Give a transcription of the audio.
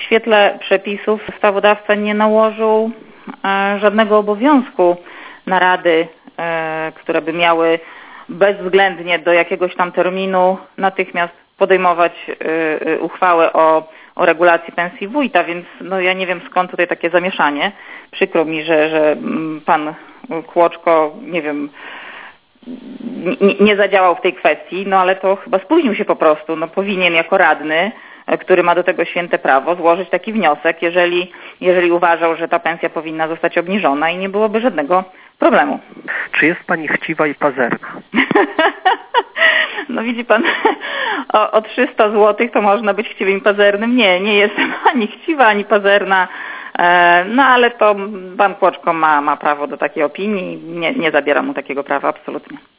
świetle przepisów ustawodawca nie nałożył żadnego obowiązku na rady, które by miały bezwzględnie do jakiegoś tam terminu natychmiast podejmować uchwałę o regulacji pensji wójta, więc ja nie wiem, skąd tutaj takie zamieszanie. Przykro mi, że pan Kłoczko, nie wiem, nie zadziałał w tej kwestii, ale to chyba spóźnił się po prostu. Powinien jako radny, który ma do tego święte prawo, złożyć taki wniosek, jeżeli uważał, że ta pensja powinna zostać obniżona i nie byłoby żadnego problemu. Czy jest pani chciwa i pazerna? Widzi pan, o 300 zł to można być chciwym i pazernym. Nie jestem ani chciwa, ani pazerna. Ale to pan Kłoczko ma prawo do takiej opinii. Nie zabieram mu takiego prawa, absolutnie.